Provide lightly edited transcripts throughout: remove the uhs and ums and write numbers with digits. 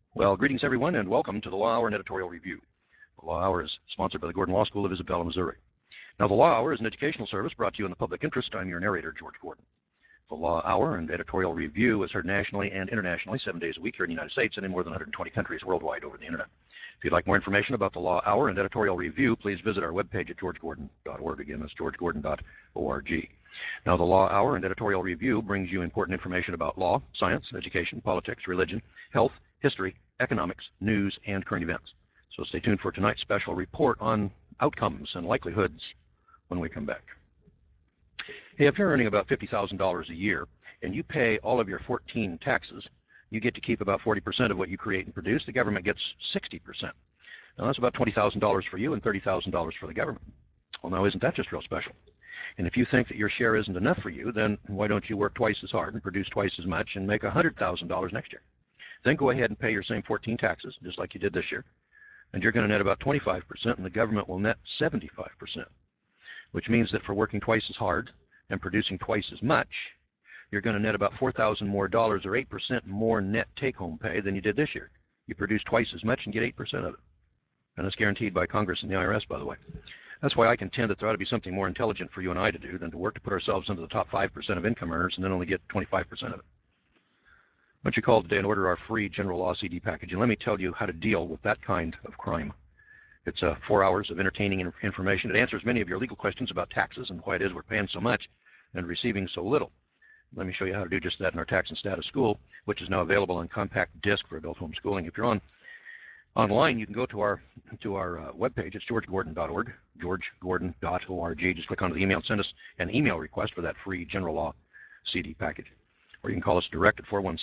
Well, greetings everyone, and welcome to the Law Hour and Editorial Review. The Law Hour is sponsored by the Gordon Law School of Isabella, Missouri. Now, the Law Hour is an educational service brought to you in the public interest. I'm your narrator, George Gordon. The Law Hour and Editorial Review is heard nationally and internationally 7 days a week here in the United States and in more than 120 countries worldwide over the internet. If you'd like more information about the Law Hour and Editorial Review, please visit our webpage at georgegordon.org. Again, that's georgegordon.org. Now, the Law Hour and Editorial Review brings you important information about law, science, education, politics, religion, health, history, economics, news, and current events. So stay tuned for tonight's special report on outcomes and likelihoods when we come back. Hey, if you're earning about $50,000 a year and you pay all of your 14 taxes, you get to keep about 40% of what you create and produce. The government gets 60%. Now, that's about $20,000 for you and $30,000 for the government. Well, now, isn't that just real special? And if you think that your share isn't enough for you, then why don't you work twice as hard and produce twice as much and make $100,000 next year? Then go ahead and pay your same 14 taxes, just like you did this year, and you're going to net about 25%, and the government will net 75%, which means that for working twice as hard and producing twice as much, you're going to net about $4,000 more dollars, or 8% more net take-home pay than you did this year. You produce twice as much and get 8% of it, and it's guaranteed by Congress and the IRS, by the way. That's why I contend that there ought to be something more intelligent for you and I to do than to work to put ourselves into the top 5% of income earners and then only get 25% of it. Why don't you call today and order our free general law CD package, and let me tell you how to deal with that kind of crime. It's 4 hours of entertaining information. It answers many of your legal questions about taxes and why it is we're paying so much and receiving so little. Let me show you how to do just that in our Tax and Status School, which is now available on compact disc for adult homeschooling. If you're online, you can go to our webpage. It's georgegordon.org, georgegordon.org. Just click on the email and send us an email request for that free general law CD package. Or you can call us direct at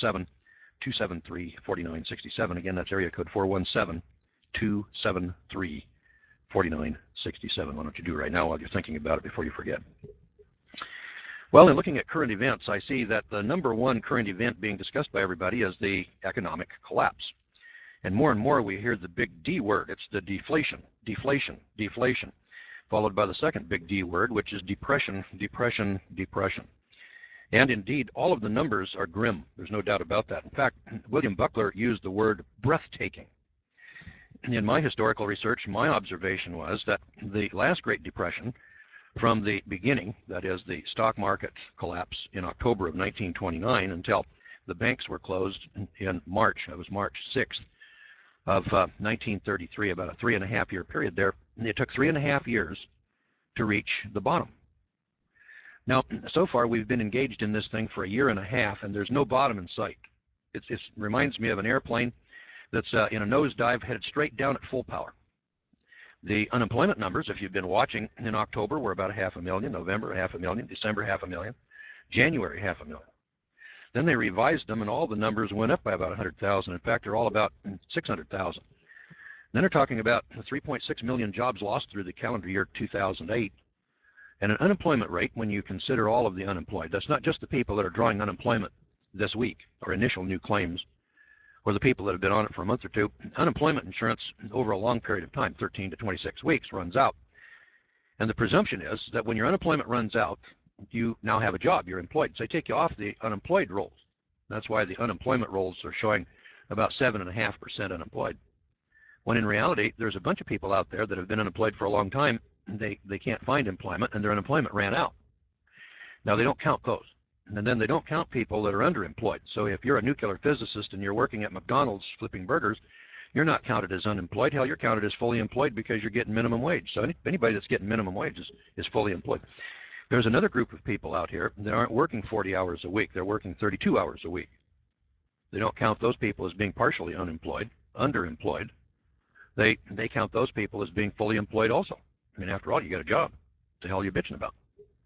417-273-4967. Again, that's area code 417-273-4967. Why don't you do it right now while you're thinking about it before you forget? Well, in looking at current events, I see that the number one current event being discussed by everybody is the economic collapse. And more we hear the big D word. It's the deflation, deflation, deflation, followed by the second big D word, which is depression, depression, depression. And indeed, all of the numbers are grim. There's no doubt about that. In fact, William Buckler used the word breathtaking. In my historical research, my observation was that the last Great Depression, from the beginning, that is the stock market collapse in October of 1929 until the banks were closed in March, that was March 6th of 1933, about a 3.5-year period there. It took 3.5 years to reach the bottom. Now, so far we've been engaged in this thing for 1.5 years, and there's no bottom in sight. It reminds me of an airplane that's in a nosedive headed straight down at full power. The unemployment numbers, if you've been watching, in October were about 500,000, November 500,000, December 500,000, January 500,000. Then they revised them, and all the numbers went up by about 100,000. In fact, they're all about 600,000. Then they're talking about 3.6 million jobs lost through the calendar year 2008. And an unemployment rate, when you consider all of the unemployed, that's not just the people that are drawing unemployment this week or initial new claims, or the people that have been on it for a month or two. Unemployment insurance over a long period of time, 13 to 26 weeks, runs out. And the presumption is that when your unemployment runs out, you now have a job, you're employed. So they take you off the unemployed rolls. That's why the unemployment rolls are showing about 7.5% unemployed. When in reality, there's a bunch of people out there that have been unemployed for a long time. They can't find employment, and their unemployment ran out. Now, they don't count those. And then they don't count people that are underemployed. So if you're a nuclear physicist and you're working at McDonald's flipping burgers, you're not counted as unemployed. Hell, you're counted as fully employed because you're getting minimum wage. So anybody that's getting minimum wage is fully employed. There's another group of people out here that aren't working 40 hours a week. They're working 32 hours a week. They don't count those people as being partially unemployed, underemployed. They count those people as being fully employed also. I mean, after all, you got a job. What the hell are you bitching about?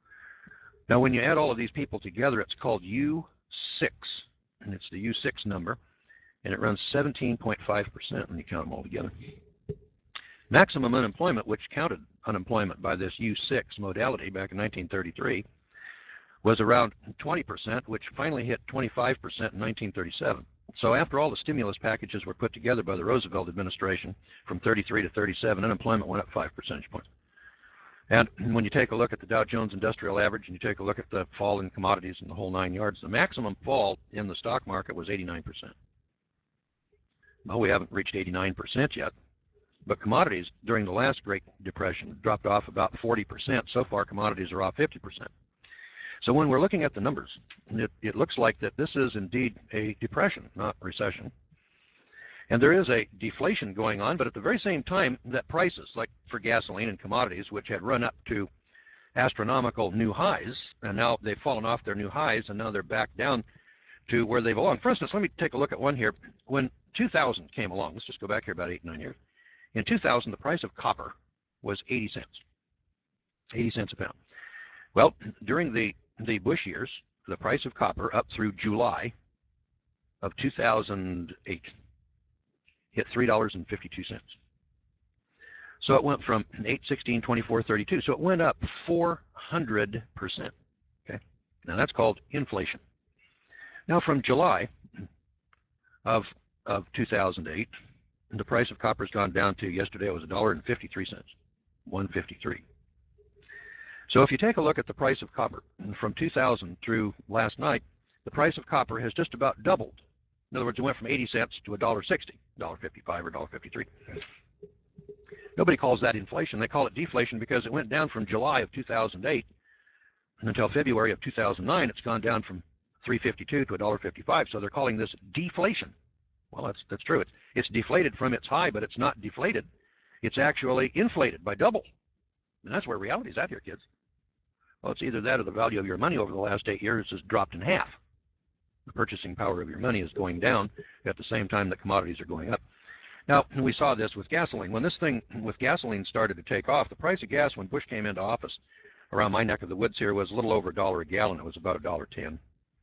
Now, when you add all of these people together, it's called U6, and it's the U6 number, and it runs 17.5% when you count them all together. Maximum unemployment, which counted unemployment by this U6 modality back in 1933, was around 20%, which finally hit 25% in 1937. So after all the stimulus packages were put together by the Roosevelt administration from 33 to 37, unemployment went up 5 percentage points. And when you take a look at the Dow Jones Industrial Average and you take a look at the fall in commodities and the whole 9 yards, the maximum fall in the stock market was 89%. Well, we haven't reached 89% yet. But commodities during the last Great Depression dropped off about 40%. So far, commodities are off 50%. So when we're looking at the numbers, it looks like that this is indeed a depression, not recession. And there is a deflation going on, but at the very same time that prices, like for gasoline and commodities, which had run up to astronomical new highs, and now they've fallen off their new highs, and now they're back down to where they belong. For instance, let me take a look at one here. When 2000 came along, let's just go back here about 8 or 9 years. In 2000, the price of copper was 80 cents. 80 cents a pound. Well, during the Bush years, the price of copper up through July of 2008 hit $3.52. So it went from 8, 16, 24, 32. So it went up 400%. Okay, now that's called inflation. Now from July of 2008, the price of copper has gone down to, yesterday it was $1.53, 153. So if you take a look at the price of copper from 2000 through last night, the price of copper has just about doubled. In other words, it went from 80 cents to $1.60, $1.55 or $1.53. Nobody calls that inflation. They call it deflation because it went down from July of 2008 until February of 2009. It's gone down from $3.52 to $1.55. So they're calling this deflation. Well, that's true. It's deflated from its high, but it's not deflated. It's actually inflated by double. And that's where reality is at here, kids. Well, it's either that or the value of your money over the last 8 years has dropped in half. The purchasing power of your money is going down at the same time that commodities are going up. Now, we saw this with gasoline. When this thing with gasoline started to take off, the price of gas when Bush came into office around my neck of the woods here was a little over $1 a gallon. It was about $1.10.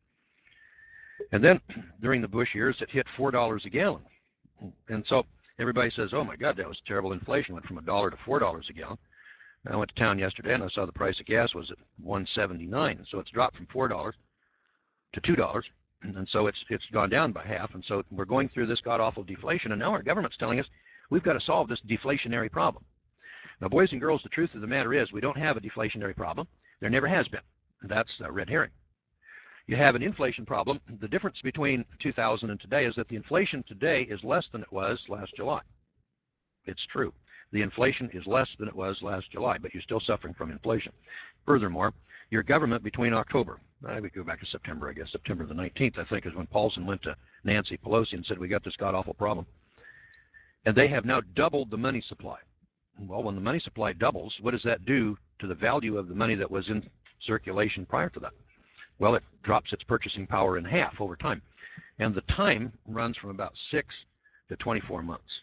And then during the Bush years, it hit $4 a gallon. And so everybody says, oh my God, that was terrible inflation. It went from $1 to $4 a gallon. I went to town yesterday and I saw the price of gas was at $1.79. So it's dropped from $4 to $2. And so it's gone down by half. And so we're going through this god-awful deflation. And now our government's telling us we've got to solve this deflationary problem. Now, boys and girls, the truth of the matter is we don't have a deflationary problem. There never has been. That's a red herring. You have an inflation problem. The difference between 2000 and today is that the inflation today is less than it was last July. It's true. The inflation is less than it was last July, but you're still suffering from inflation. Furthermore, your government between October, we go back to September, I guess, September the 19th, I think, is when Paulson went to Nancy Pelosi and said, we got this god-awful problem. And they have now doubled the money supply. Well, when the money supply doubles, what does that do to the value of the money that was in circulation prior to that? Well, it drops its purchasing power in half over time. And the time runs from about 6 to 24 months.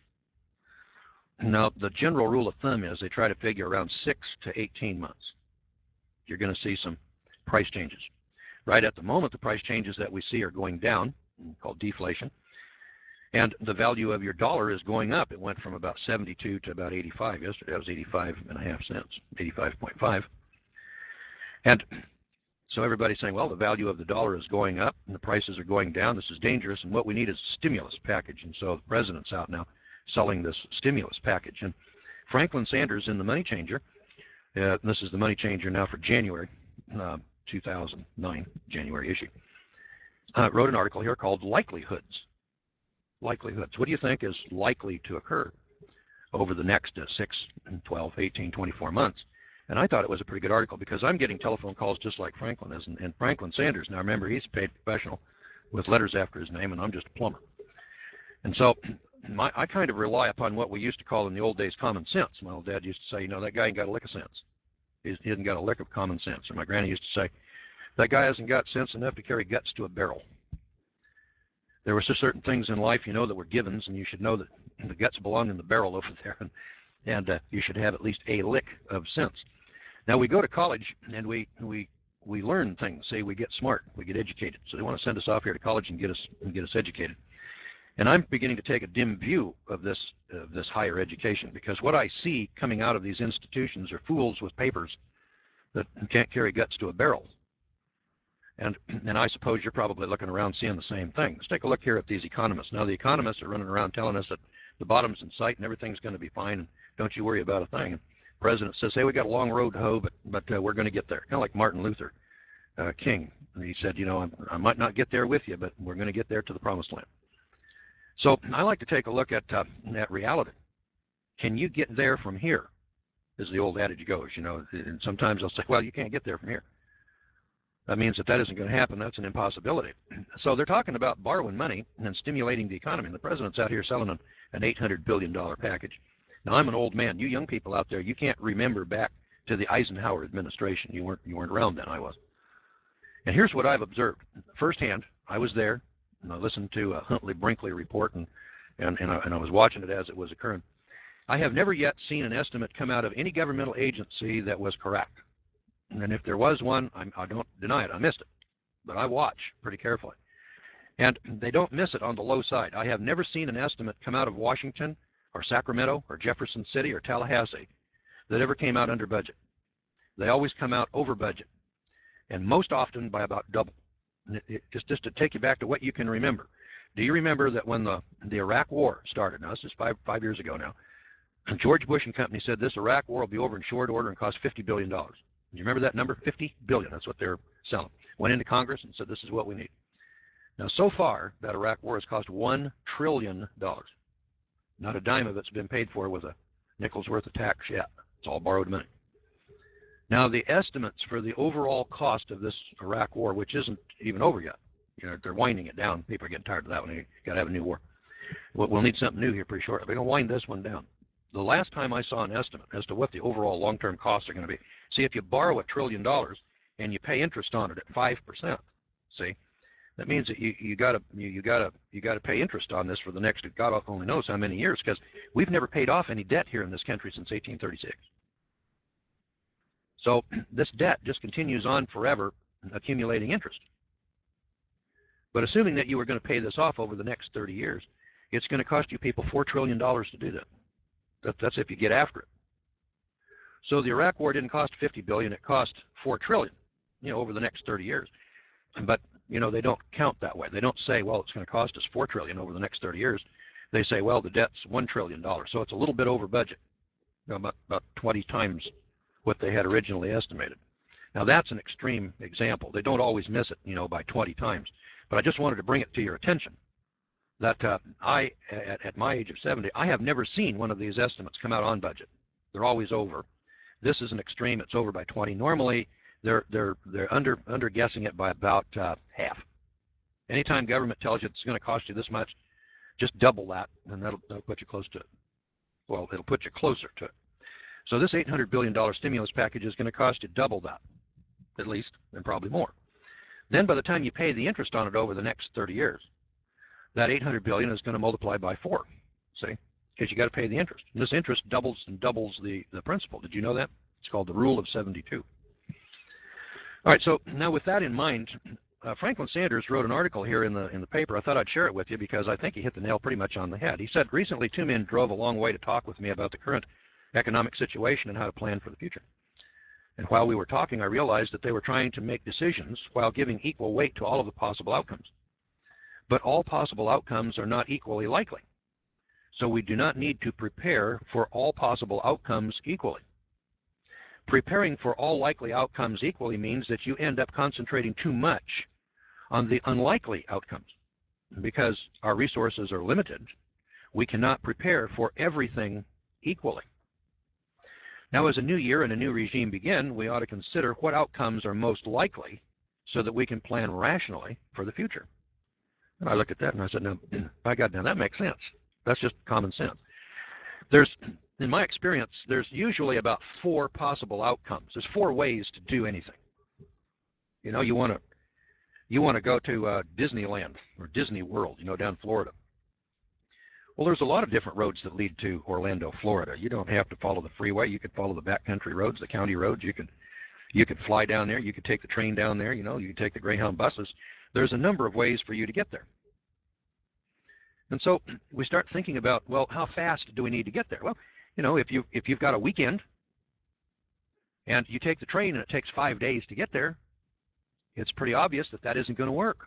Now, the general rule of thumb is they try to figure around 6 to 18 months. You're going to see some price changes. Right at the moment, the price changes that we see are going down, called deflation. And the value of your dollar is going up. It went from about 72 to about 85. Yesterday it was 85.5 cents, 85.5. And so everybody's saying, well, the value of the dollar is going up and the prices are going down. This is dangerous, and what we need is a stimulus package. And so the president's out now selling this stimulus package. And Franklin Sanders in the Money Changer, this is the Money Changer now for January 2009, January issue, wrote an article here called Likelihoods. Likelihoods. What do you think is likely to occur over the next 6, 12, 18, 24 months? And I thought it was a pretty good article because I'm getting telephone calls just like Franklin is. And Franklin Sanders, now remember, he's a paid professional with letters after his name, and I'm just a plumber. And so I kind of rely upon what we used to call in the old days common sense. My old dad used to say, you know, that guy ain't got a lick of sense. He hasn't got a lick of common sense. Or my granny used to say, that guy hasn't got sense enough to carry guts to a barrel. There were certain things in life, you know, that were givens, and you should know that the guts belong in the barrel over there, and you should have at least a lick of sense. Now, we go to college, and we learn things. Say we get smart, we get educated. So they want to send us off here to college and get us educated. And I'm beginning to take a dim view of this higher education, because what I see coming out of these institutions are fools with papers that can't carry guts to a barrel. And I suppose you're probably looking around seeing the same thing. Let's take a look here at these economists. Now, the economists are running around telling us that the bottom's in sight and everything's going to be fine, and don't you worry about a thing. And the president says, hey, we got a long road to hoe, but we're going to get there. Kind of like Martin Luther King. And he said, you know, I might not get there with you, but we're going to get there to the promised land. So I like to take a look at reality. Can you get there from here? As the old adage goes, you know, and sometimes they'll say, well, you can't get there from here. That means that isn't going to happen. That's an impossibility. So they're talking about borrowing money and stimulating the economy. And the president's out here selling an $800 billion package. Now, I'm an old man. You young people out there, you can't remember back to the Eisenhower administration. You weren't around then. I was. And here's what I've observed firsthand. I was there, and I listened to a Huntley Brinkley report, and I was watching it as it was occurring. I have never yet seen an estimate come out of any governmental agency that was correct. And if there was one, I don't deny it. I missed it. But I watch pretty carefully. And they don't miss it on the low side. I have never seen an estimate come out of Washington or Sacramento or Jefferson City or Tallahassee that ever came out under budget. They always come out over budget, and most often by about double. Just to take you back to what you can remember. Do you remember that when the Iraq War started, now this is five years ago now, George Bush and company said this Iraq war will be over in short order and cost $50 billion. Do you remember that number? $50 billion. That's what they're selling. Went into Congress and said this is what we need. Now, so far, that Iraq war has cost $1 trillion. Not a dime of it's been paid for with a nickel's worth of tax yet. It's all borrowed money. Now, the estimates for the overall cost of this Iraq war, which isn't even over yet, you know, they're winding it down. People are getting tired of that one. You got to have a new war. We'll need something new here pretty shortly. We're going to wind this one down. The last time I saw an estimate as to what the overall long-term costs are going to be, see, if you borrow $1 trillion and you pay interest on it at 5%, see, that means that you got to pay interest on this for the next God only knows how many years, because we've never paid off any debt here in this country since 1836. So this debt just continues on forever, accumulating interest. But assuming that you were going to pay this off over the next 30 years, it's going to cost you people $4 trillion to do that. That's if you get after it. So the Iraq war didn't cost $50 billion; it cost $4 trillion, you know, over the next 30 years. But you know, they don't count that way. They don't say, well, it's going to cost us $4 trillion over the next 30 years. They say, well, the debt's $1 trillion, so it's a little bit over budget, you know, about 20 times what they had originally estimated. Now that's an extreme example. They don't always miss it, you know, by 20 times. But I just wanted to bring it to your attention that at my age of 70, I have never seen one of these estimates come out on budget. They're always over. This is an extreme. It's over by 20. Normally, they're under guessing it by about half. Anytime government tells you it's going to cost you this much, just double that, and that'll put you close to it. Well, it'll put you closer to it. So this $800 billion stimulus package is going to cost you double that, at least, and probably more. Then by the time you pay the interest on it over the next 30 years, that $800 billion is going to multiply by 4, see, because you got to pay the interest. And this interest doubles and doubles the principal. Did you know that? It's called the Rule of 72. All right, so now with that in mind, Franklin Sanders wrote an article here in the paper. I thought I'd share it with you because I think he hit the nail pretty much on the head. He said, recently 2 men drove a long way to talk with me about the current economic situation and how to plan for the future. And while we were talking, I realized that they were trying to make decisions while giving equal weight to all of the possible outcomes. But all possible outcomes are not equally likely. So we do not need to prepare for all possible outcomes equally. Preparing for all likely outcomes equally means that you end up concentrating too much on the unlikely outcomes. Because our resources are limited, we cannot prepare for everything equally. Now, as a new year and a new regime begin, we ought to consider what outcomes are most likely so that we can plan rationally for the future. And I looked at that and I said, now, by God, now that makes sense. That's just common sense. In my experience, there's usually about 4 possible outcomes. There's 4 ways to do anything. You know, you want to go to Disneyland or Disney World, you know, down in Florida. Well, there's a lot of different roads that lead to Orlando, Florida. You don't have to follow the freeway. You could follow the backcountry roads, the county roads. You could fly down there. You could take the train down there. You know, you could take the Greyhound buses. There's a number of ways for you to get there. And so we start thinking about, well, how fast do we need to get there? Well, you know, if you've got a weekend and you take the train and it takes 5 days to get there, it's pretty obvious that that isn't going to work.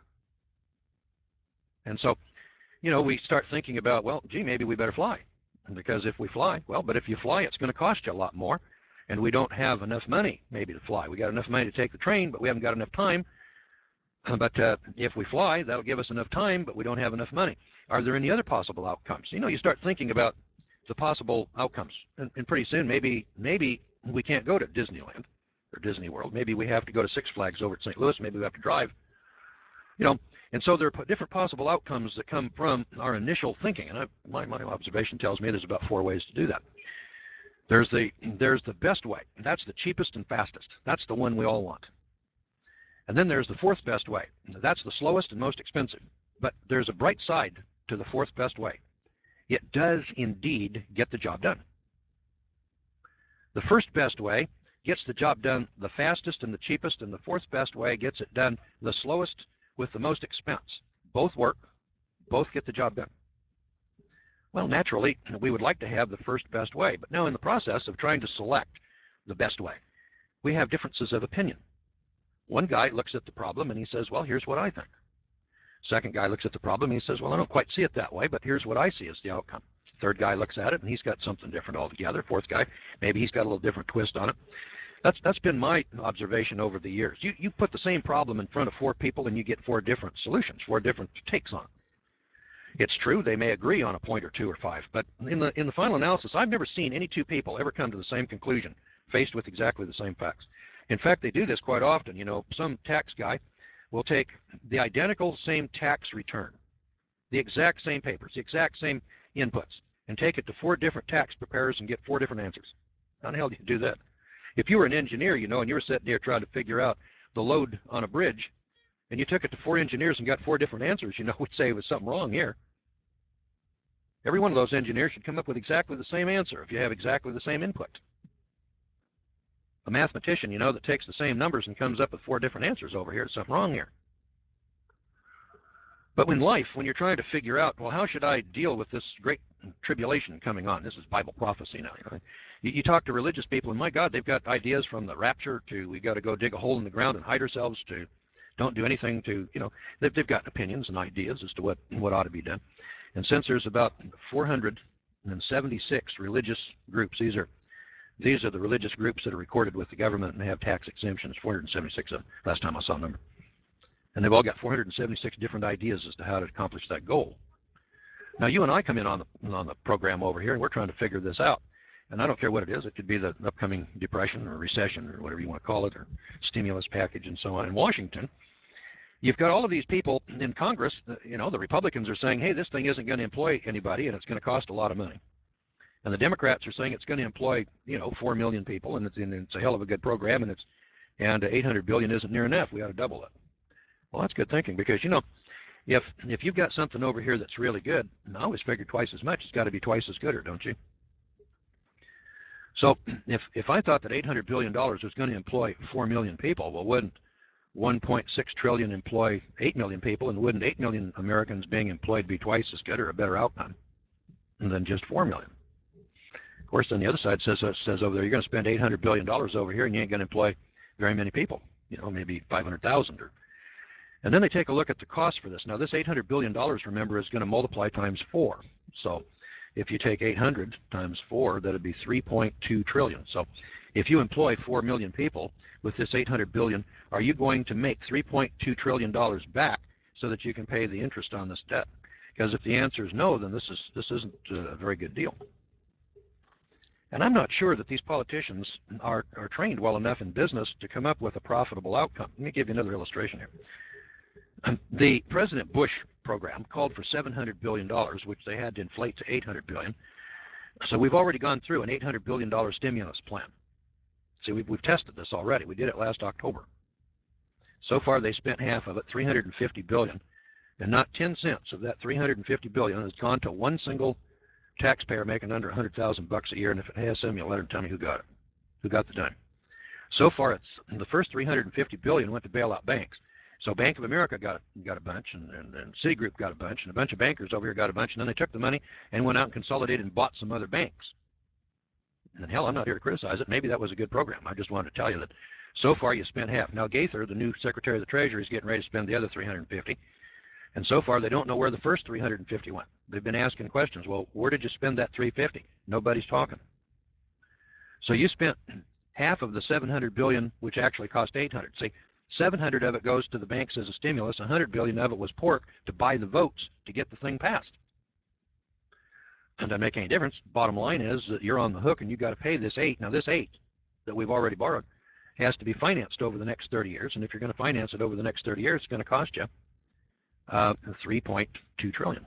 And so, you know, we start thinking about, well, gee, maybe we better fly. Because if we fly, well, but if you fly, it's going to cost you a lot more. And we don't have enough money maybe to fly. We got enough money to take the train, but we haven't got enough time But if we fly, that'll give us enough time, but we don't have enough money. Are there any other possible outcomes? You know, you start thinking about the possible outcomes, and pretty soon maybe we can't go to Disneyland or Disney World. Maybe we have to go to Six Flags over at St. Louis. Maybe we have to drive. You know, and so there are different possible outcomes that come from our initial thinking. And my observation tells me there's about 4 ways to do that. There's the best way. That's the cheapest and fastest. That's the one we all want. And then there's the 4th best way. That's the slowest and most expensive. But there's a bright side to the 4th best way. It does indeed get the job done. The 1st best way gets the job done the fastest and the cheapest, and the 4th best way gets it done the slowest with the most expense. Both work. Both get the job done. Well, naturally, we would like to have the 1st best way. But now in the process of trying to select the best way, we have differences of opinion. One guy looks at the problem and he says, well, here's what I think. Second guy looks at the problem and he says, well, I don't quite see it that way, but here's what I see as the outcome. Third guy looks at it and he's got something different altogether. Fourth guy, maybe he's got a little different twist on it. That's been my observation over the years. You put the same problem in front of 4 people and you get 4 different solutions, 4 different takes on it. It's true they may agree on a point or 2 or 5, but in the final analysis, I've never seen any 2 people ever come to the same conclusion faced with exactly the same facts. In fact, they do this quite often. You know, some tax guy will take the identical same tax return, the exact same papers, the exact same inputs, and take it to 4 different tax preparers and get 4 different answers. How the hell do you do that? If you were an engineer, you know, and you were sitting there trying to figure out the load on a bridge, and you took it to 4 engineers and got 4 different answers, you know, we'd say there was something wrong here. Every one of those engineers should come up with exactly the same answer if you have exactly the same input. A mathematician, you know, that takes the same numbers and comes up with 4 different answers over here, there's something wrong here. But in life, when you're trying to figure out, well, how should I deal with this great tribulation coming on? This is Bible prophecy now. You know? You talk to religious people, and my God, they've got ideas from the rapture to we got to go dig a hole in the ground and hide ourselves to don't do anything to, you know, they've got opinions and ideas as to what ought to be done. And since there's about 476 religious groups, these are the religious groups that are recorded with the government and have tax exemptions, 476 of them, last time I saw a number. And they've all got 476 different ideas as to how to accomplish that goal. Now, you and I come in on the program over here, and we're trying to figure this out. And I don't care what it is. It could be the upcoming depression or recession or whatever you want to call it, or stimulus package and so on. In Washington, you've got all of these people in Congress, you know, the Republicans are saying, hey, this thing isn't going to employ anybody, and it's going to cost a lot of money. And the Democrats are saying it's going to employ, you know, 4 million people, and it's a hell of a good program, and $800 billion isn't near enough. We ought to double it. Well, that's good thinking, because, you know, if you've got something over here that's really good, I always figure twice as much. It's got to be twice as good, don't you? So if I thought that $800 billion was going to employ 4 million people, well, wouldn't 1.6 trillion employ 8 million people, and wouldn't 8 million Americans being employed be twice as good or a better outcome than just 4 million? Of course, then the other side says over there, you're going to spend $800 billion over here, and you ain't going to employ very many people, you know, maybe 500,000. And then they take a look at the cost for this. Now, this $800 billion, remember, is going to multiply times 4. So if you take 800 times 4, that would be 3.2 trillion. So if you employ 4 million people with this $800 billion, are you going to make $3.2 trillion back so that you can pay the interest on this debt? Because if the answer is no, then this isn't a very good deal. And I'm not sure that these politicians are trained well enough in business to come up with a profitable outcome. Let me give you another illustration here. The President Bush program called for $700 billion, which they had to inflate to $800 billion. So we've already gone through an $800 billion stimulus plan. See, we've tested this already. We did it last October. So far, they spent half of it, $350 billion, and not 10 cents of that $350 billion has gone to one single taxpayer making under $100,000 a year. And if it has some, you'll let her tell me who got it, who got the dime. So far, it's the first $350 billion went to bail out banks. So Bank of America got a bunch, and Citigroup got a bunch, and a bunch of bankers over here got a bunch, and then they took the money and went out and consolidated and bought some other banks. And hell, I'm not here to criticize it. Maybe that was a good program. I just wanted to tell you that so far you spent half. Now Gaither, the new Secretary of the Treasury, is getting ready to spend the other $350, and so far they don't know where the first $350 went. They've been asking questions. Well, where did you spend that $350? Nobody's talking. So you spent half of the $700 billion, which actually cost $800. See, $700 of it goes to the banks as a stimulus. $100 billion of it was pork to buy the votes to get the thing passed. It doesn't make any difference. Bottom line is that you're on the hook and you've got to pay this 8. Now this 8 that we've already borrowed has to be financed over the next 30 years. And if you're going to finance it over the next 30 years, it's going to cost you $3.2 trillion,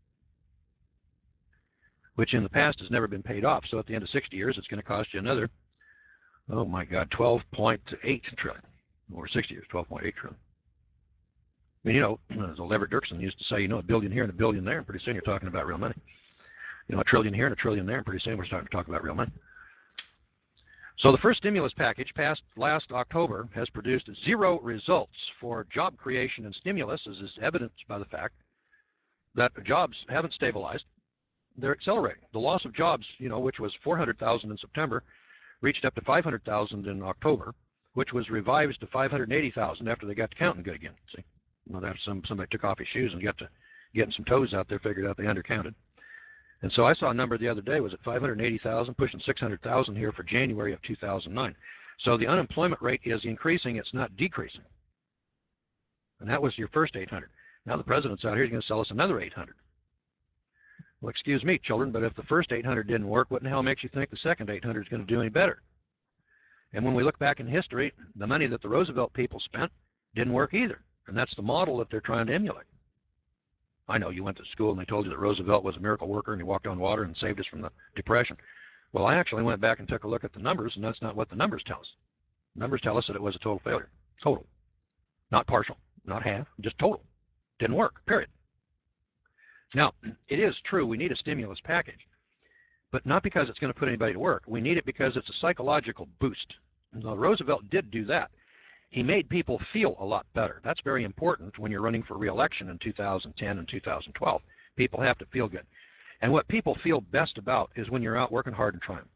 which in the past has never been paid off. So at the end of 60 years, it's going to cost you another, oh my God, 12.8 trillion. Over 60 years, 12.8 trillion. I mean, you know, as old Everett Dirksen used to say, you know, a billion here and a billion there, and pretty soon you're talking about real money. You know, a trillion here and a trillion there, and pretty soon we're starting to talk about real money. So the first stimulus package passed last October has produced 0 results for job creation and stimulus, as is evidenced by the fact that jobs haven't stabilized. They're accelerating. The loss of jobs, you know, which was 400,000 in September, reached up to 500,000 in October, which was revised to 580,000 after they got to counting good again. See, well, after somebody took off his shoes and got to getting some toes out there, figured out they undercounted. And so I saw a number the other day, was at 580,000, pushing 600,000 here for January of 2009. So the unemployment rate is increasing, it's not decreasing. And that was your first 800. Now the president's out here, he's going to sell us another 800. Well, excuse me, children, but if the first 800 didn't work, what in the hell makes you think the second 800 is going to do any better? And when we look back in history, the money that the Roosevelt people spent didn't work either. And that's the model that they're trying to emulate. I know you went to school and they told you that Roosevelt was a miracle worker and he walked on water and saved us from the Depression. Well, I actually went back and took a look at the numbers, and that's not what the numbers tell us. The numbers tell us that it was a total failure. Total. Not partial, not half, just total. Didn't work, period. Now, it is true we need a stimulus package, but not because it's going to put anybody to work. We need it because it's a psychological boost. Now, Roosevelt did do that. He made people feel a lot better. That's very important when you're running for re-election in 2010 and 2012. People have to feel good. And what people feel best about is when you're out working hard and trying.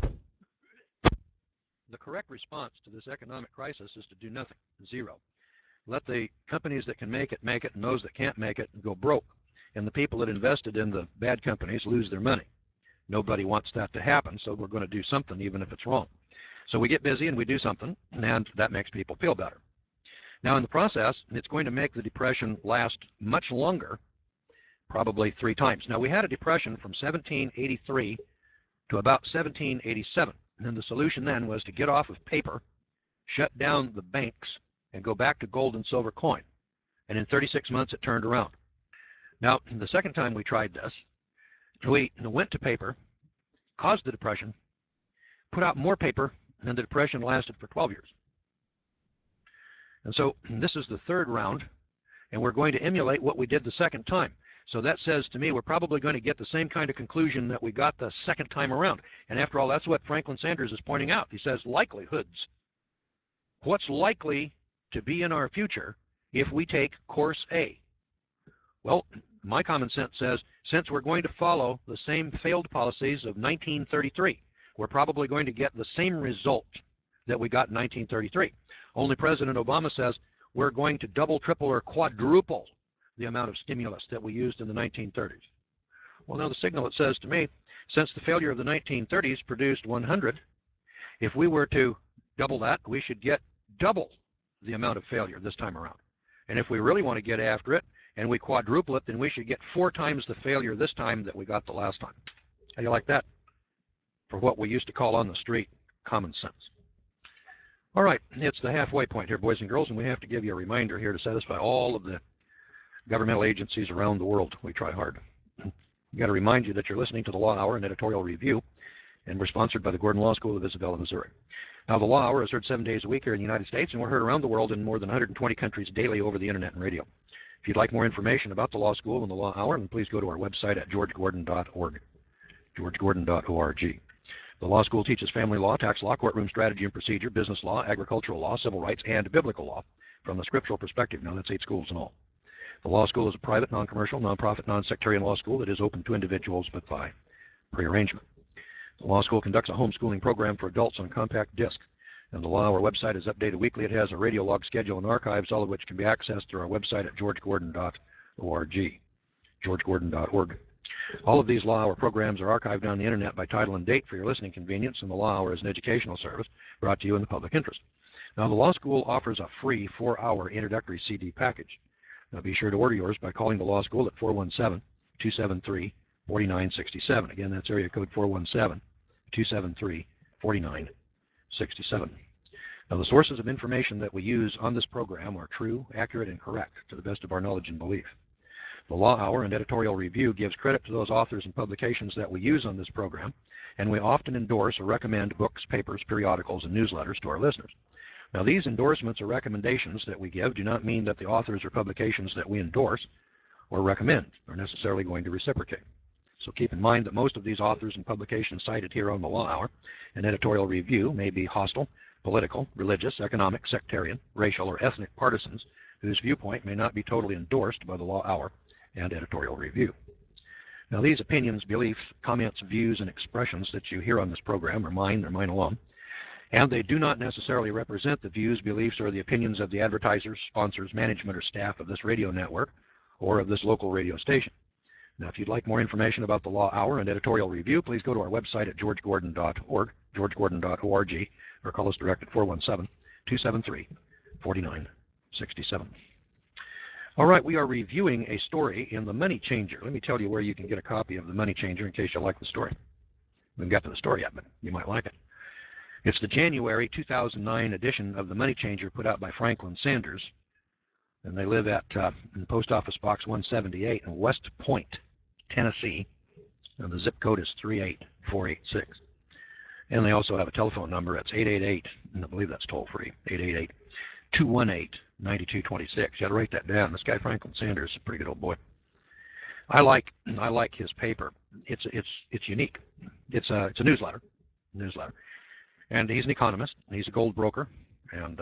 The correct response to this economic crisis is to do nothing, 0. Let the companies that can make it, and those that can't make it go broke. And the people that invested in the bad companies lose their money. Nobody wants that to happen, so we're going to do something even if it's wrong. So we get busy and we do something, and that makes people feel better. Now in the process, it's going to make the Depression last much longer, probably 3 times. Now we had a Depression from 1783 to about 1787, and the solution then was to get off of paper, shut down the banks, and go back to gold and silver coin. And in 36 months it turned around. Now the second time we tried this, we went to paper, caused the Depression, put out more paper, and the Depression lasted for 12 years. And so this is the third round, and we're going to emulate what we did the second time. So that says to me we're probably going to get the same kind of conclusion that we got the second time around. And after all, that's what Franklin Sanders is pointing out. He says likelihoods. What's likely to be in our future if we take course A? Well, my common sense says since we're going to follow the same failed policies of 1933, we're probably going to get the same result that we got in 1933. Only President Obama says we're going to double, triple, or quadruple the amount of stimulus that we used in the 1930s. Well, now the signal it says to me, since the failure of the 1930s produced 100, if we were to double that, we should get double the amount of failure this time around. And if we really want to get after it and we quadruple it, then we should get 4 times the failure this time that we got the last time. How do you like that? For what we used to call on the street common sense. All right, it's the halfway point here, boys and girls, and we have to give you a reminder here to satisfy all of the governmental agencies around the world. We try hard. We've got to remind you that you're listening to the Law Hour, an editorial review, and we're sponsored by the Gordon Law School of Isabella, Missouri. Now, the Law Hour is heard 7 days a week here in the United States, and we're heard around the world in more than 120 countries daily over the internet and radio. If you'd like more information about the Law School and the Law Hour, then please go to our website at georgegordon.org, georgegordon.org. The law school teaches family law, tax law, courtroom strategy and procedure, business law, agricultural law, civil rights, and biblical law from the scriptural perspective. Now, that's 8 schools in all. The law school is a private, non-commercial, non-profit, non-sectarian law school that is open to individuals but by prearrangement. The law school conducts a homeschooling program for adults on compact disc. And the Law Hour website is updated weekly. It has a radio log schedule and archives, all of which can be accessed through our website at georgegordon.org, georgegordon.org. All of these Law Hour programs are archived on the internet by title and date for your listening convenience, and the Law Hour is an educational service brought to you in the public interest. Now, the law school offers a free 4-hour introductory CD package. Now, be sure to order yours by calling the law school at 417-273-4967. Again, that's area code 417-273-4967. Now, the sources of information that we use on this program are true, accurate, and correct to the best of our knowledge and belief. The Law Hour and editorial review gives credit to those authors and publications that we use on this program, and we often endorse or recommend books, papers, periodicals, and newsletters to our listeners. Now, these endorsements or recommendations that we give do not mean that the authors or publications that we endorse or recommend are necessarily going to reciprocate. So keep in mind that most of these authors and publications cited here on the Law Hour and editorial review may be hostile, political, religious, economic, sectarian, racial, or ethnic partisans whose viewpoint may not be totally endorsed by the Law Hour and editorial review. Now, these opinions, beliefs, comments, views, and expressions that you hear on this program are mine, they're mine alone, and they do not necessarily represent the views, beliefs, or the opinions of the advertisers, sponsors, management, or staff of this radio network or of this local radio station. Now, if you'd like more information about the Law Hour and editorial review, please go to our website at georgegordon.org, georgegordon.org, or call us direct at 417-273-4967. All right, we are reviewing a story in The Money Changer. Let me tell you where you can get a copy of The Money Changer in case you like the story. We haven't got to the story yet, but you might like it. It's the January 2009 edition of The Money Changer put out by Franklin Sanders, and they live at in Post Office Box 178 in West Point, Tennessee, and the zip code is 38486. And they also have a telephone number. It's 888, and I believe that's toll-free, 888-218-9226. You got to write that down. This guy Franklin Sanders is a pretty good old boy. I like his paper. It's unique. It's a newsletter, and he's an economist. And he's a gold broker, and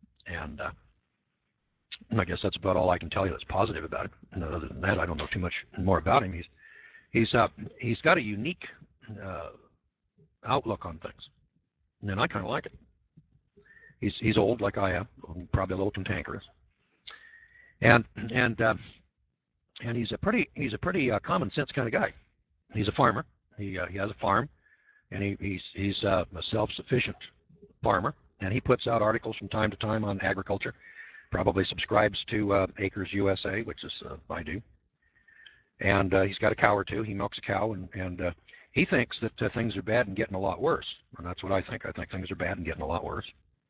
I guess that's about all I can tell you that's positive about it. And other than that, I don't know too much more about him. He's got a unique outlook on things, and I kind of like it. He's old like I am, probably a little cantankerous, and he's a pretty common sense kind of guy. He's a farmer. He has a farm, and he's a self-sufficient farmer, and he puts out articles from time to time on agriculture. Probably subscribes to Acres USA, which is I do, and he's got a cow or two. He milks a cow, and he thinks that things are bad and getting a lot worse, and that's what I think. I think things are bad and getting a lot worse.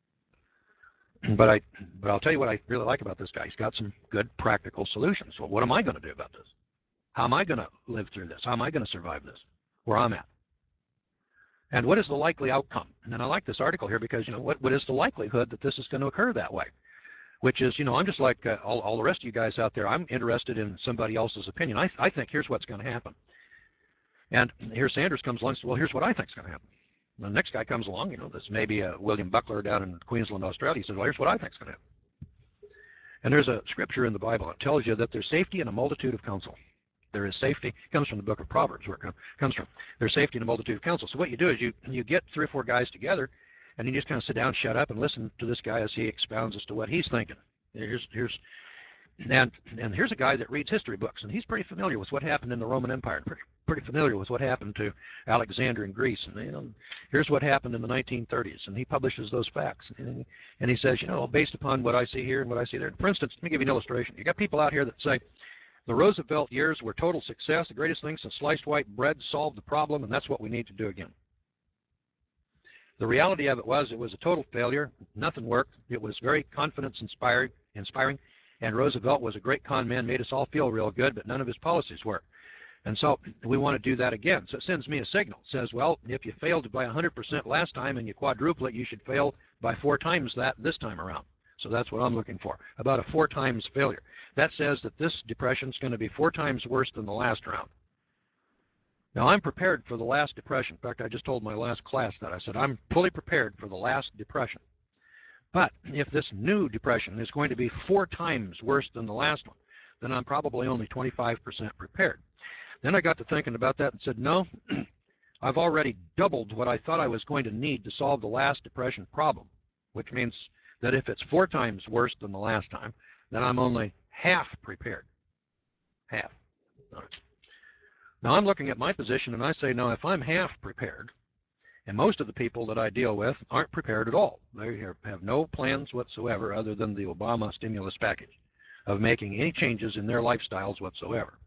But I'll tell you what I really like about this guy. He's got some good practical solutions. So what am I going to do about this? How am I going to live through this? How am I going to survive this? Where I'm at? And what is the likely outcome? And I like this article here because, what is the likelihood that this is going to occur that way? Which is, I'm just like all the rest of you guys out there. I'm interested in somebody else's opinion. I think here's what's going to happen. And here Sanders comes along and says, well, here's what I think is going to happen. The next guy comes along, this may be William Buckler down in Queensland, Australia. He says, well, here's what I think is going to happen. And there's a scripture in the Bible that tells you that there's safety in a multitude of counsel. There is safety. It comes from the book of Proverbs, where it comes from. There's safety in a multitude of counsel. So what you do is you get 3 or 4 guys together, and you just kind of sit down, shut up, and listen to this guy as he expounds as to what he's thinking. Here's a guy that reads history books, and he's pretty familiar with what happened in the Roman Empire, pretty familiar with what happened to Alexander in Greece, and here's what happened in the 1930s, and he publishes those facts, and he says, based upon what I see here and what I see there. For instance, let me give you an illustration. You got people out here that say the Roosevelt years were total success, the greatest thing since sliced white bread solved the problem, and that's what we need to do again. The reality of it was a total failure. Nothing worked. It was very confidence-inspiring, and Roosevelt was a great con man, made us all feel real good, but none of his policies worked. And so we want to do that again. So it sends me a signal. It says, well, if you failed by 100% last time and you quadruple it, you should fail by 4 times that this time around. So that's what I'm looking for, about a 4 times failure. That says that this depression is going to be 4 times worse than the last round. Now, I'm prepared for the last depression. In fact, I just told my last class that. I said, I'm fully prepared for the last depression. But if this new depression is going to be 4 times worse than the last one, then I'm probably only 25% prepared. Then I got to thinking about that and said, no, I've already doubled what I thought I was going to need to solve the last depression problem, which means that if it's 4 times worse than the last time, then I'm only half prepared. Half. All right. Now I'm looking at my position and I say, now if I'm half prepared, and most of the people that I deal with aren't prepared at all. They have no plans whatsoever other than the Obama stimulus package of making any changes in their lifestyles whatsoever.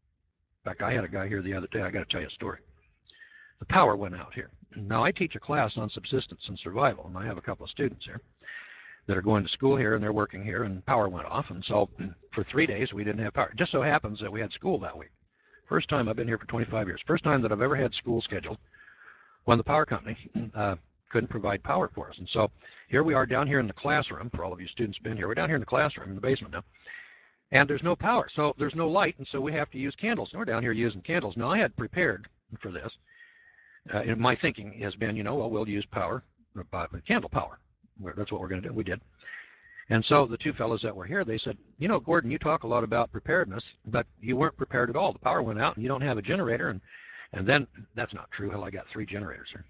In fact, I had a guy here the other day. I got to tell you a story. The power went out here. Now I teach a class on subsistence and survival, and I have a couple of students here that are going to school here and they're working here, and power went off. And so for 3 days we didn't have power. It just so happens that we had school that week. First time, I've been here for 25 years. First time that I've ever had school scheduled when the power company couldn't provide power for us. And so here we are down here in the classroom. For all of you students who've been here, we're down here in the classroom in the basement now. And there's no power, so there's no light, and so we have to use candles. And we're down here using candles. Now I had prepared for this. My thinking has been, you know, well, we'll use power, candle power. That's what we're going to do. We did. And so the two fellows that were here, they said, you know, Gordon, you talk a lot about preparedness, but you weren't prepared at all. The power went out and you don't have a generator. And then, that's not true. Hell, I got 3 generators here.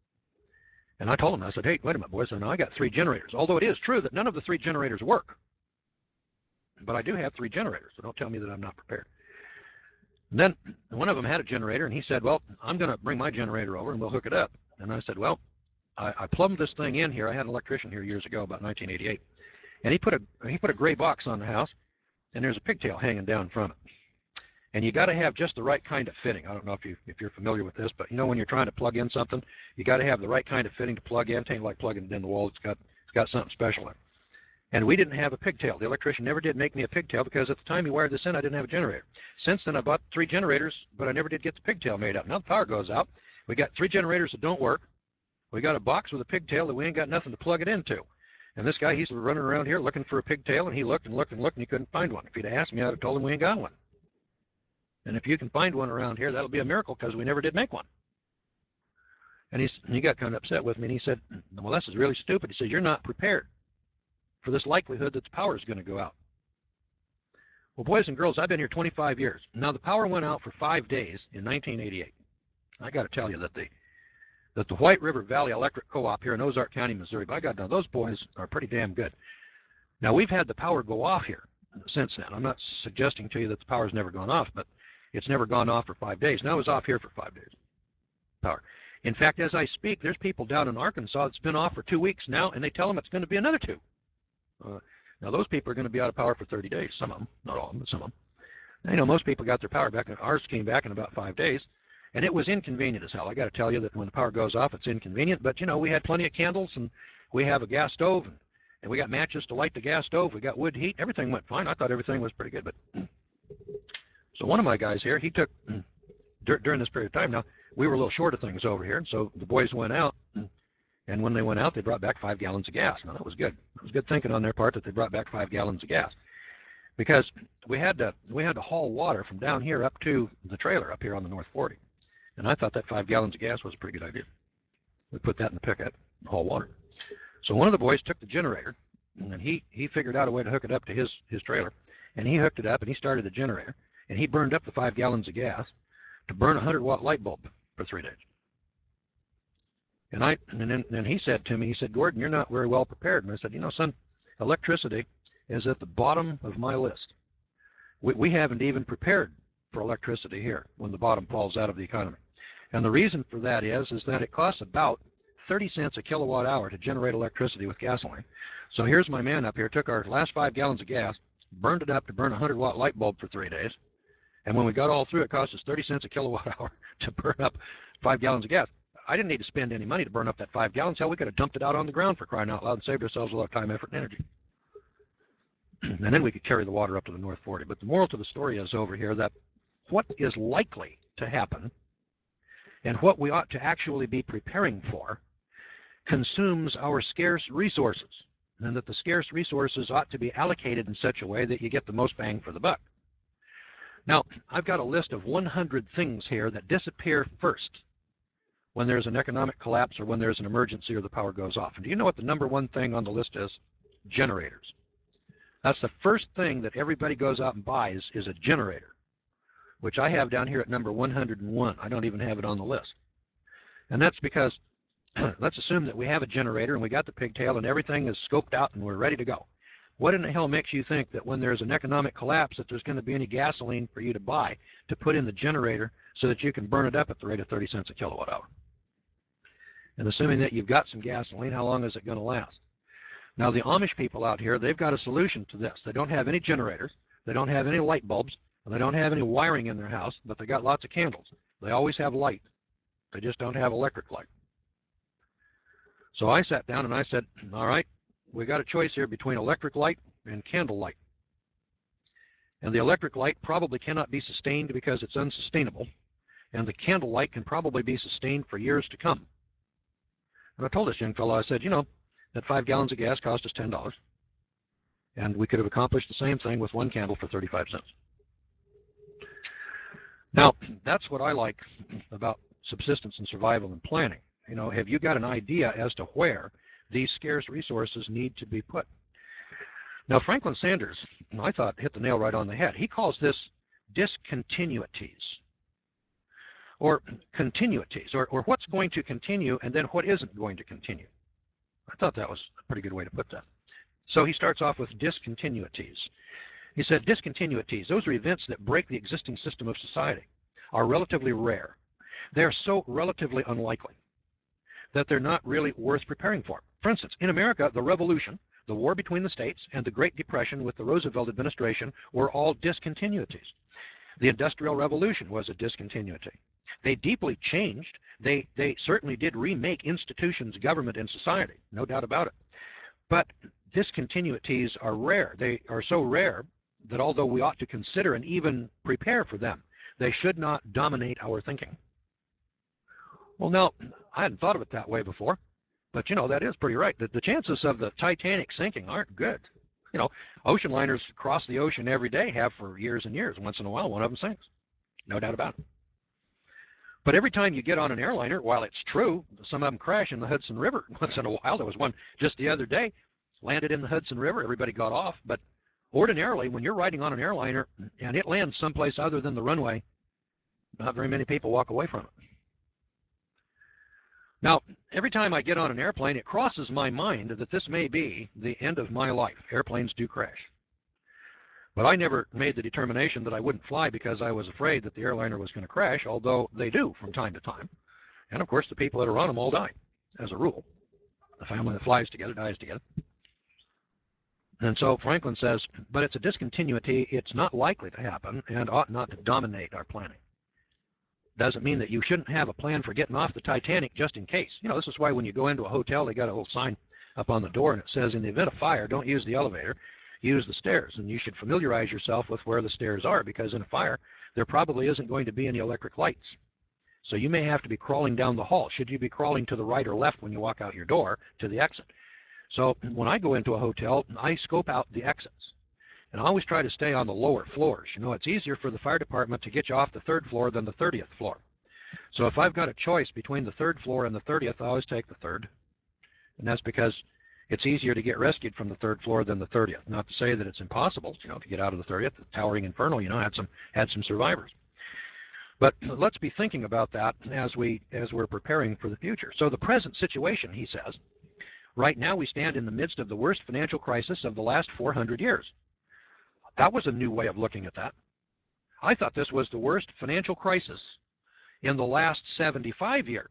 And I told them, I said, hey, wait a minute, boys. So now I got 3 generators. Although it is true that none of the 3 generators work. But I do have 3 generators, so don't tell me that I'm not prepared. And then one of them had a generator, and he said, well, I'm going to bring my generator over and we'll hook it up. And I said, well, I plumbed this thing in here. I had an electrician here years ago, about 1988. And he put a gray box on the house, and there's a pigtail hanging down from it. And you got to have just the right kind of fitting. I don't know if you're familiar with this, but you know when you're trying to plug in something, you got to have the right kind of fitting to plug in. It ain't like plugging it in the wall. It's got something special in it. And we didn't have a pigtail. The electrician never did make me a pigtail because at the time he wired this in, I didn't have a generator. Since then, I bought 3 generators, but I never did get the pigtail made up. Now the power goes out. We got 3 generators that don't work. We got a box with a pigtail that we ain't got nothing to plug it into. And this guy, he's running around here looking for a pigtail, and he looked and looked and looked, and he couldn't find one. If he'd asked me, I'd have told him we ain't got one. And if you can find one around here, that'll be a miracle because we never did make one. And he got kind of upset with me, and he said, well, this is really stupid. He said, you're not prepared for this likelihood that the power is going to go out. Well, boys and girls, I've been here 25 years. Now, the power went out for 5 days in 1988. I got to tell you that the White River Valley Electric Co-op here in Ozark County, Missouri, by God, now those boys are pretty damn good. Now, we've had the power go off here since then. I'm not suggesting to you that the power's never gone off, but it's never gone off for 5 days. Now it's off here for 5 days. Power. In fact, as I speak, there's people down in Arkansas that's been off for 2 weeks now, and they tell them it's going to be another 2. Now, those people are going to be out of power for 30 days. Some of them, not all of them, but some of them. You know, most people got their power back. Ours came back in about 5 days, and it was inconvenient as hell. I got to tell you that when the power goes off, it's inconvenient. But, you know, we had plenty of candles, and we have a gas stove, and we got matches to light the gas stove. We got wood heat. Everything went fine. I thought everything was pretty good. But so one of my guys here, he took, during this period of time now, we were a little short of things over here, and so the boys went out, and when they went out, they brought back 5 gallons of gas. Now, that was good. It was good thinking on their part that they brought back 5 gallons of gas, because we had to haul water from down here up to the trailer up here on the North 40, and I thought that 5 gallons of gas was a pretty good idea. We put that in the pickup and haul water. So one of the boys took the generator, and he figured out a way to hook it up to his trailer, and he hooked it up, and he started the generator, and he burned up the 5 gallons of gas to burn a 100-watt light bulb for 3 days. And then he said to me, he said, Gordon, you're not very well prepared. And I said, you know, son, electricity is at the bottom of my list. We haven't even prepared for electricity here when the bottom falls out of the economy. And the reason for that is that it costs about 30 cents a kilowatt hour to generate electricity with gasoline. So here's my man up here, took our last 5 gallons of gas, burned it up to burn a 100-watt light bulb for 3 days. And when we got all through, it cost us 30 cents a kilowatt hour to burn up 5 gallons of gas. I didn't need to spend any money to burn up that 5 gallons. Hell, we could have dumped it out on the ground for crying out loud and saved ourselves a lot of time, effort, and energy. And then we could carry the water up to the North 40. But the moral to the story is over here that what is likely to happen and what we ought to actually be preparing for consumes our scarce resources, and that the scarce resources ought to be allocated in such a way that you get the most bang for the buck. Now, I've got a list of 100 things here that disappear first when there's an economic collapse or when there's an emergency or the power goes off. And do you know what the #1 thing on the list is? Generators. That's the first thing that everybody goes out and buys is a generator, which I have down here at number 101. I don't even have it on the list. And that's because let's assume that we have a generator and we got the pigtail and everything is scoped out and we're ready to go. What in the hell makes you think that when there's an economic collapse that there's going to be any gasoline for you to buy to put in the generator so that you can burn it up at the rate of 30 cents a kilowatt hour? And assuming that you've got some gasoline, how long is it going to last? Now, the Amish people out here, they've got a solution to this. They don't have any generators. They don't have any light bulbs. And they don't have any wiring in their house, but they got lots of candles. They always have light. They just don't have electric light. So I sat down and I said, all right, we got a choice here between electric light and candle light. And the electric light probably cannot be sustained because it's unsustainable. And the candle light can probably be sustained for years to come. And I told this young fellow, I said, you know, that 5 gallons of gas cost us $10. And we could have accomplished the same thing with one candle for 35 cents. Now, that's what I like about subsistence and survival and planning. You know, have you got an idea as to where these scarce resources need to be put? Now, Franklin Sanders, I thought, hit the nail right on the head. He calls this discontinuities, or continuities, or what's going to continue and then what isn't going to continue. I thought that was a pretty good way to put that. So he starts off with discontinuities. He said discontinuities, those are events that break the existing system of society, are relatively rare. They're so relatively unlikely that they're not really worth preparing for. For instance, in America, the Revolution, the war between the states, and the Great Depression with the Roosevelt administration were all discontinuities. The Industrial Revolution was a discontinuity. They deeply changed. They certainly did remake institutions, government, and society, no doubt about it. But discontinuities are rare. They are so rare that although we ought to consider and even prepare for them, they should not dominate our thinking. Well, now, I hadn't thought of it that way before, but, you know, that is pretty right. The chances of the Titanic sinking aren't good. You know, ocean liners cross the ocean every day, have for years and years. Once in a while, one of them sinks. No doubt about it. But every time you get on an airliner, while it's true, some of them crash in the Hudson River once in a while. There was one just the other day, landed in the Hudson River. Everybody got off. But ordinarily, when you're riding on an airliner and it lands someplace other than the runway, not very many people walk away from it. Now, every time I get on an airplane, it crosses my mind that this may be the end of my life. Airplanes do crash. But I never made the determination that I wouldn't fly because I was afraid that the airliner was going to crash, although they do from time to time. And of course, the people that are on them all die, as a rule. The family that flies together dies together. And so Franklin says, but it's a discontinuity. It's not likely to happen and ought not to dominate our planning. Doesn't mean that you shouldn't have a plan for getting off the Titanic just in case. You know, this is why when you go into a hotel, they got a little sign up on the door, and it says, in the event of fire, don't use the elevator, use the stairs. And you should familiarize yourself with where the stairs are, because in a fire, there probably isn't going to be any electric lights. So you may have to be crawling down the hall. Should you be crawling to the right or left when you walk out your door to the exit? So when I go into a hotel, I scope out the exits. And I always try to stay on the lower floors. You know, it's easier for the fire department to get you off the 3rd floor than the 30th floor. So if I've got a choice between the 3rd floor and the 30th, I always take the 3rd. And that's because it's easier to get rescued from the 3rd floor than the 30th. Not to say that it's impossible, you know, to get out of the 30th. The towering inferno, you know, had some survivors. But let's be thinking about that as we're preparing for the future. So the present situation, he says, right now we stand in the midst of the worst financial crisis of the last 400 years. That was a new way of looking at that. I thought this was the worst financial crisis in the last 75 years.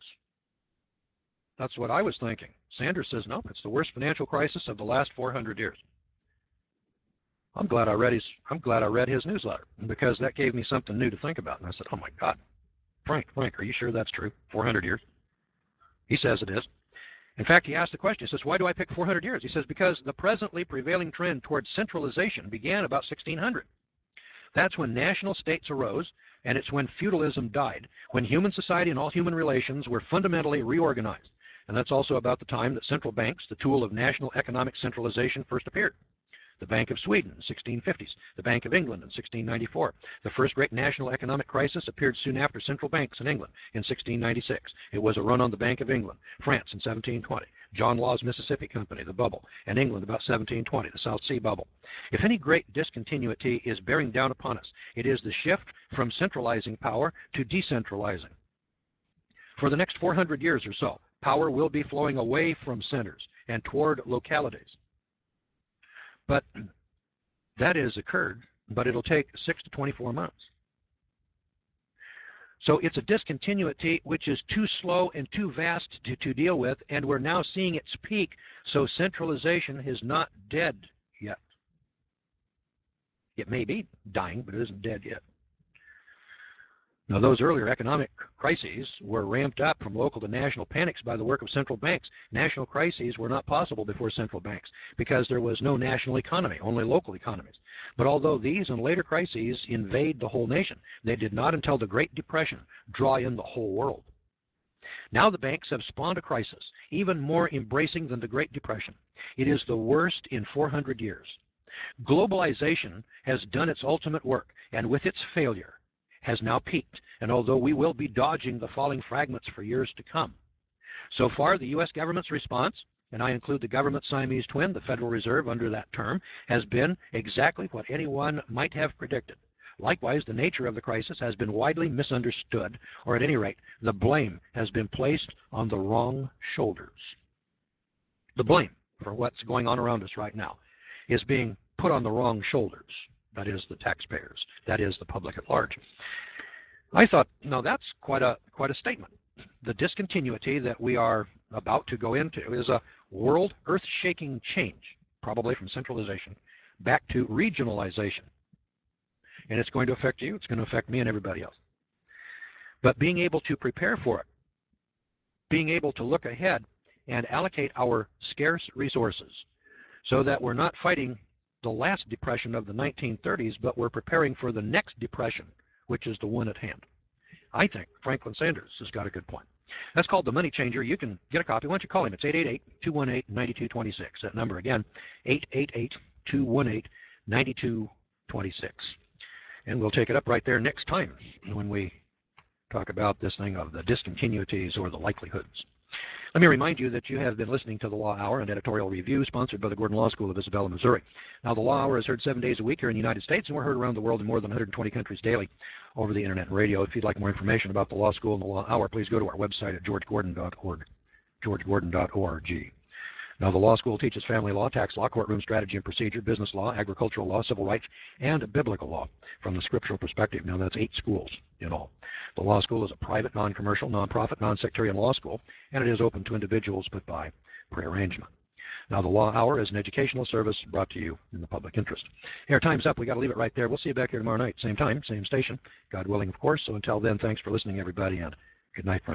That's what I was thinking. Sanders says, no, it's the worst financial crisis of the last 400 years. I'm glad I read his newsletter, because that gave me something new to think about. And I said, oh my God, Frank, are you sure that's true? 400 years? He says it is. In fact, he asked the question, he says, why do I pick 400 years? He says, because the presently prevailing trend towards centralization began about 1600. That's when national states arose, and it's when feudalism died, when human society and all human relations were fundamentally reorganized. And that's also about the time that central banks, the tool of national economic centralization, first appeared. The Bank of Sweden in the 1650s, the Bank of England in 1694. The first great national economic crisis appeared soon after central banks in England in 1696. It was a run on the Bank of England. France in 1720. John Law's Mississippi Company, the bubble. And England about 1720, the South Sea bubble. If any great discontinuity is bearing down upon us, it is the shift from centralizing power to decentralizing. For the next 400 years or so, power will be flowing away from centers and toward localities. But that has occurred, but it'll take 6 to 24 months. So it's a discontinuity which is too slow and too vast to deal with, and we're now seeing its peak. So centralization is not dead yet. It may be dying, but it isn't dead yet. Now, those earlier economic crises were ramped up from local to national panics by the work of central banks. National crises were not possible before central banks because there was no national economy, only local economies. But although these and later crises invade the whole nation, they did not until the Great Depression draw in the whole world. Now the banks have spawned a crisis, even more embracing than the Great Depression. It is the worst in 400 years. Globalization has done its ultimate work, and with its failure, has now peaked, and although we will be dodging the falling fragments for years to come. So far, the U.S. government's response, and I include the government Siamese twin, the Federal Reserve under that term, has been exactly what anyone might have predicted. Likewise, the nature of the crisis has been widely misunderstood, or at any rate, the blame has been placed on the wrong shoulders. The blame for what's going on around us right now is being put on the wrong shoulders. That is the taxpayers. That is the public at large. I thought, no, that's quite a statement. The discontinuity that we are about to go into is a world earth-shaking change, probably from centralization back to regionalization. And it's going to affect you, it's going to affect me and everybody else. But being able to prepare for it, being able to look ahead and allocate our scarce resources so that we're not fighting the last depression of the 1930s, but we're preparing for the next depression, which is the one at hand. I think Franklin Sanders has got a good point. That's called The Money Changer. You can get a copy. Why don't you call him? It's 888-218-9226. That number again, 888-218-9226. And we'll take it up right there next time when we talk about this thing of the discontinuities or the likelihoods. Let me remind you that you have been listening to the Law Hour, an editorial review sponsored by the Gordon Law School of Isabella, Missouri. Now, the Law Hour is heard 7 days a week here in the United States, and we're heard around the world in more than 120 countries daily over the internet and radio. If you'd like more information about the Law School and the Law Hour, please go to our website at georgegordon.org, georgegordon.org. Now, the law school teaches family law, tax law, courtroom strategy and procedure, business law, agricultural law, civil rights, and biblical law from the scriptural perspective. Now, that's 8 schools in all. The law school is a private, non-commercial, non-profit, non-sectarian law school, and it is open to individuals but by prearrangement. Now, the Law Hour is an educational service brought to you in the public interest. Our time's up. We got to leave it right there. We'll see you back here tomorrow night. Same time, same station. God willing, of course. So until then, thanks for listening, everybody, and good night, friends.